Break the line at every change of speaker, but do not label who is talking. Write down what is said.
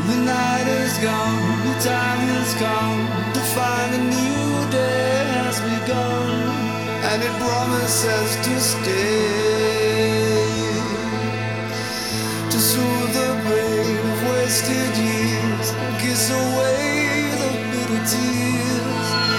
The night is gone, the time has come to find a new day has begun, and it promises to stay, to soothe the pain of wasted years, kiss away the bitter tears.